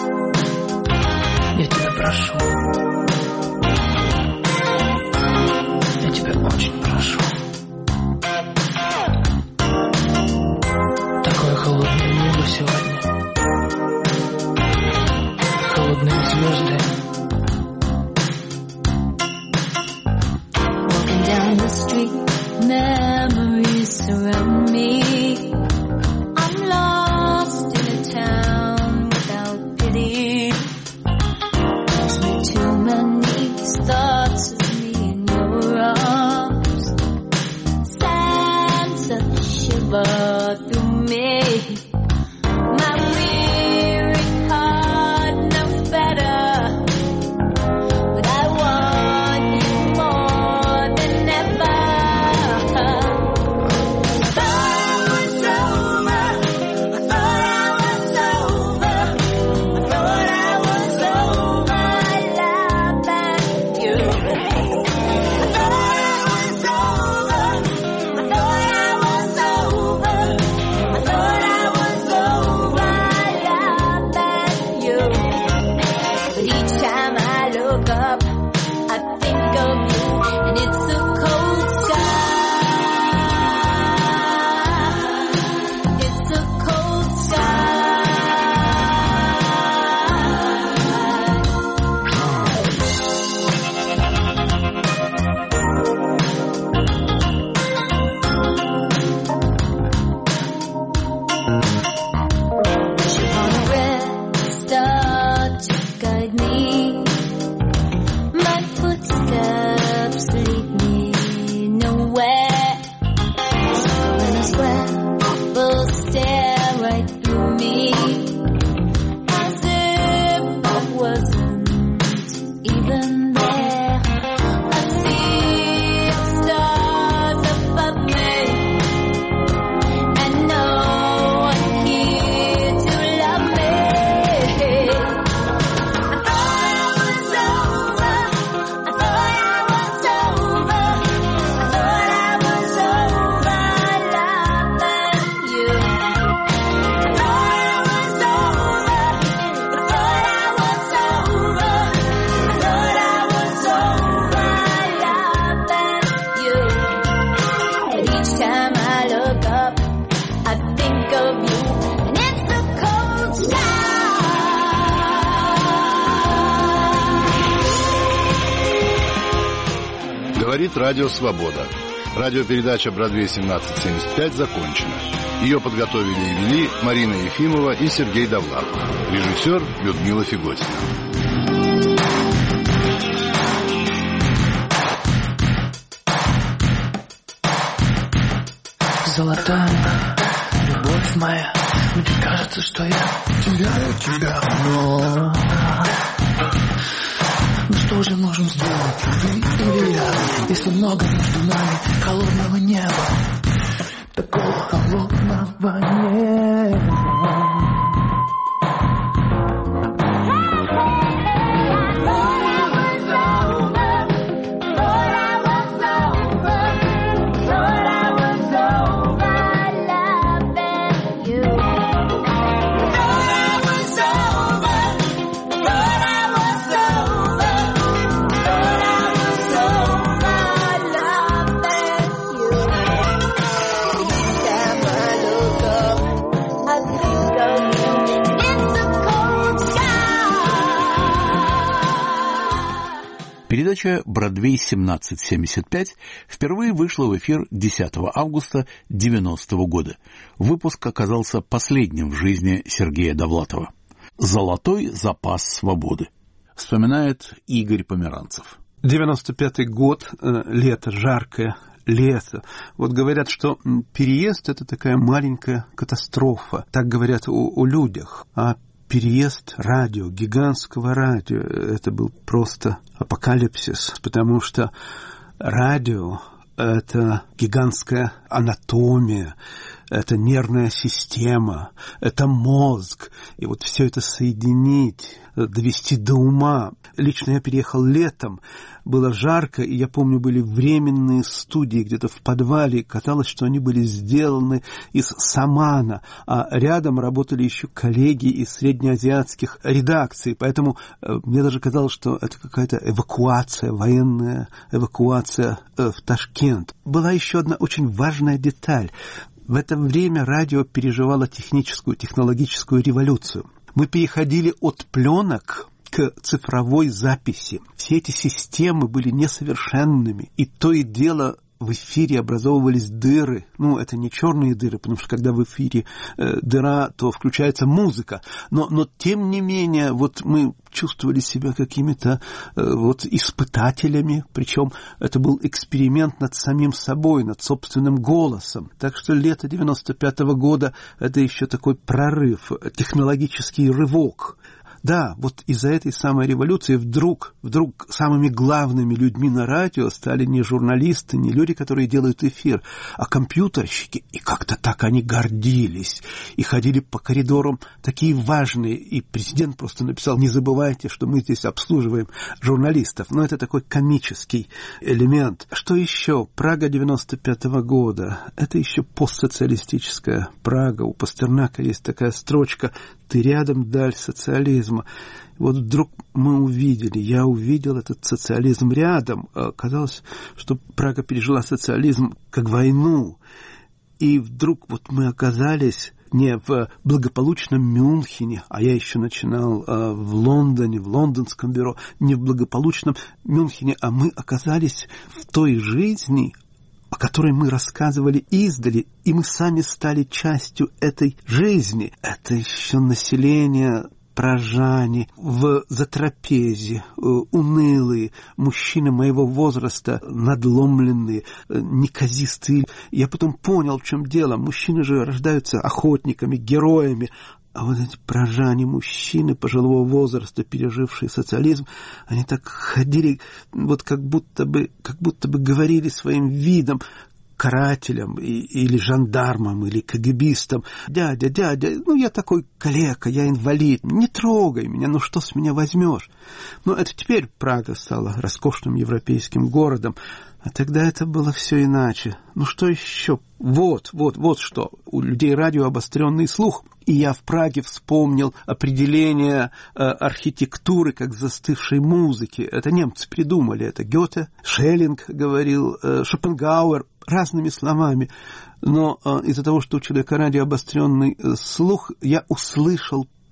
Я тебя прошу. Я тебя очень прошу. Такое холодное небо сегодня. Холодные звезды. Walking down the street, memories surround me. I'm lost in a town without pity. There's me too many thoughts of me in your arms. Sends a shiver through me. My weary heart knows better. Говорит Радио Свобода. Радиопередача «Бродвей 1775» закончена. Ее подготовили и вели Марина Ефимова и Сергей Довлатов. Режиссер Людмила Фиготина. Золотая любовь моя, мне кажется, что я теряю тебя, но что же можем сделать, ты или я, если много между нами холодного неба, такого холодного неба. Передача «Бродвей 1775» впервые вышла в эфир 10 августа 1990 года. Выпуск оказался последним в жизни Сергея Довлатова. «Золотой запас свободы», вспоминает Игорь Померанцев. 95-й год, лето, жаркое лето. Вот говорят, что переезд — это такая маленькая катастрофа. Так говорят о людях. А переезд радио, гигантского радио, это был просто апокалипсис, потому что радио — это гигантская анатомия, это нервная система, это мозг. И вот все это соединить, довести до ума. Лично я переехал летом, было жарко, и я помню, были временные студии где-то в подвале. Казалось, что они были сделаны из самана, а рядом работали еще коллеги из среднеазиатских редакций. Поэтому мне даже казалось, что это какая-то эвакуация, военная эвакуация в Ташкент. Была еще одна очень важная деталь. В это время радио переживало технологическую революцию. Мы переходили от пленок к цифровой записи. Все эти системы были несовершенными, и то и дело в эфире образовывались дыры. Ну, это не черные дыры, потому что когда в эфире дыра, то включается музыка. Но тем не менее, вот мы чувствовали себя какими-то испытателями, причем это был эксперимент над самим собой, над собственным голосом. Так что лето 95-го года — это еще такой прорыв, технологический рывок. Да, вот из-за этой самой революции вдруг самыми главными людьми на радио стали не журналисты, не люди, которые делают эфир, а компьютерщики. И как-то так они гордились. И ходили по коридорам такие важные. И президент просто написал: не забывайте, что мы здесь обслуживаем журналистов. Но это такой комический элемент. Что еще? Прага 95-го года. Это еще постсоциалистическая Прага. У Пастернака есть такая строчка: «Ты рядом, даль социализма». Вот вдруг я увидел этот социализм рядом. Казалось, что Прага пережила социализм как войну. И вдруг вот мы оказались не в благополучном Мюнхене, а я еще начинал в Лондоне, в лондонском бюро, не в благополучном Мюнхене, а мы оказались в той жизни, о которой мы рассказывали издали, и мы сами стали частью этой жизни. Это еще население пражане, в затрапезе, унылые, мужчины моего возраста, надломленные, неказистые. Я потом понял, в чем дело. Мужчины же рождаются охотниками, героями. А вот эти пражане, мужчины пожилого возраста, пережившие социализм, они так ходили, вот как будто бы говорили своим видом карателям или жандармам, или КГБистам: дядя, я такой калека, я инвалид, не трогай меня, что с меня возьмешь? Но это теперь Прага стала роскошным европейским городом, а тогда это было все иначе. Что еще? Вот что. У людей радио обостренный слух. И я в Праге вспомнил определение архитектуры как застывшей музыки. Это немцы придумали. Это Гёте, Шеллинг говорил, Шопенгауэр, разными словами. Но из-за того, что у человека радио обостренный слух, я услышал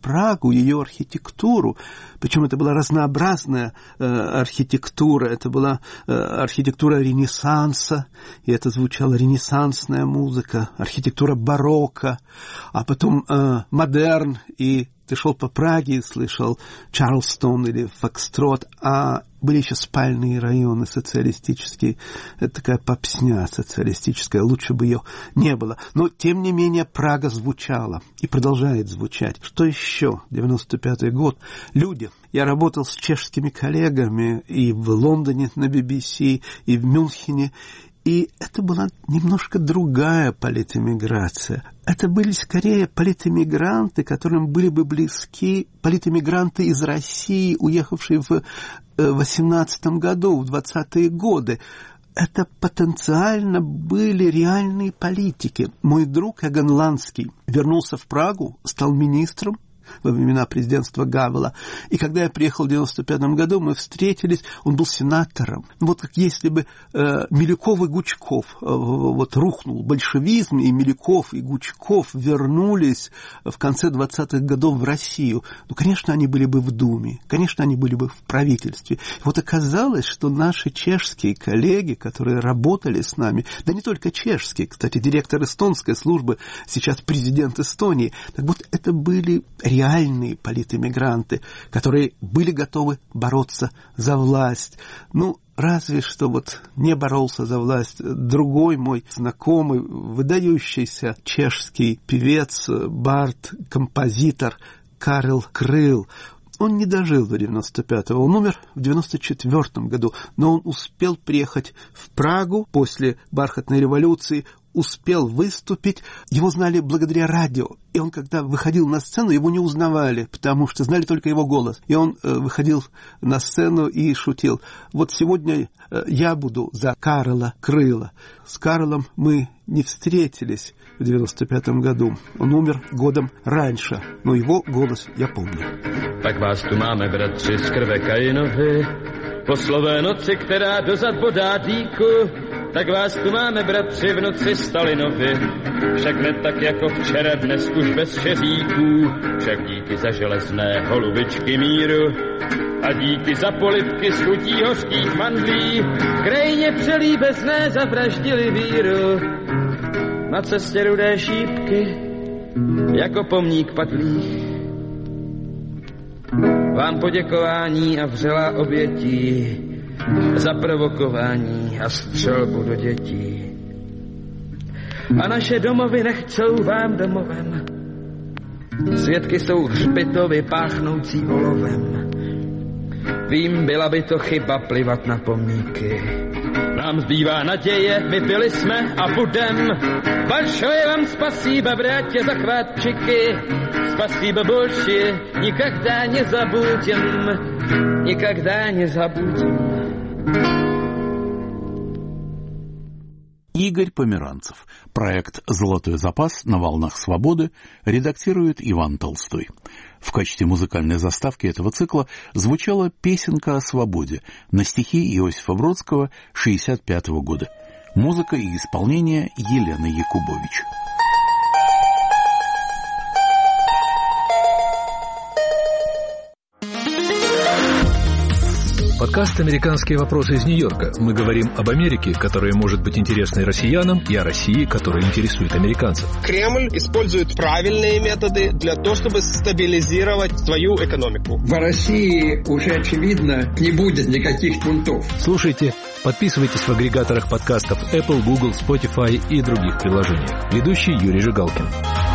Прагу, ее архитектуру, причем это была разнообразная архитектура, это была архитектура Ренессанса, и это звучала ренессансная музыка, архитектура барокко, а потом модерн, и ты шел по Праге и слышал Чарльстон или Фокстрот, а были еще спальные районы социалистические. Это такая попсня социалистическая, лучше бы ее не было. Но, тем не менее, Прага звучала и продолжает звучать. Что еще? 95-й год. Люди. Я работал с чешскими коллегами и в Лондоне на BBC, и в Мюнхене. И это была немножко другая политэмиграция. Это были скорее политэмигранты, которым были бы близки политэмигранты из России, уехавшие в 18 году, в 20-е годы. Это потенциально были реальные политики. Мой друг Эгон Ланский вернулся в Прагу, стал министром во времена президентства Гавела. И когда я приехал в 95 году, мы встретились, он был сенатором. Вот как если бы Милюков и Гучков, вот рухнул большевизм, и Милюков и Гучков вернулись в конце 20-х годов в Россию. Ну, конечно, они были бы в Думе, конечно, они были бы в правительстве. И вот оказалось, что наши чешские коллеги, которые работали с нами, да не только чешские, кстати, директор эстонской службы, сейчас президент Эстонии, так вот это были реальные политэмигранты, которые были готовы бороться за власть. Ну, разве что вот не боролся за власть другой мой знакомый, выдающийся чешский певец, бард, композитор Карел Крыл. Он не дожил до 95-го, он умер в 94-м году, но он успел приехать в Прагу после бархатной революции, успел выступить, его знали благодаря радио. И он, когда выходил на сцену, его не узнавали, потому что знали только его голос. И он выходил на сцену и шутил. Вот сегодня я буду за Карела Крыла. С Карлом мы не встретились в 95-м году. Он умер годом раньше, но его голос я помню. Tak vás tu máme, bratři, z krve Kainovi, po slové noci, která dozad bodá dýku, tak vás tu máme, bratři, v noci Stalinovi, však ne tak jako včera, dnes už bez šeříků, však díky za železné holubičky míru a díky za polibky z chutí hořkých mandlí, krajně přelíbezné zavraždili víru. Na cestě rudé šípky, jako pomník padlých, vám poděkování a vřelá obětí za provokování a střelbu do dětí. A naše domovy nechcou vám domovem. Svědky jsou hřbitovy páchnoucí olovem. Vím, byla by to chyba plivat na pomníky. Nám zbývá naděje, my byli jsme a budem. Большое вам спасибо, братья захватчики. Спасибо большое, никогда не забудем. Никогда не забудем. Игорь Померанцев. Проект «Золотой запас» на волнах свободы редактирует Иван Толстой. В качестве музыкальной заставки этого цикла звучала песенка о свободе на стихи Иосифа Бродского 1965 года. Музыка и исполнение Елены Якубович. Подкаст «Американские вопросы» из Нью-Йорка. Мы говорим об Америке, которая может быть интересной россиянам, и о России, которая интересует американцев. Кремль использует правильные методы для того, чтобы стабилизировать свою экономику. В России уже очевидно не будет никаких пунктов. Слушайте, подписывайтесь в агрегаторах подкастов Apple, Google, Spotify и других приложениях. Ведущий Юрий Жигалкин.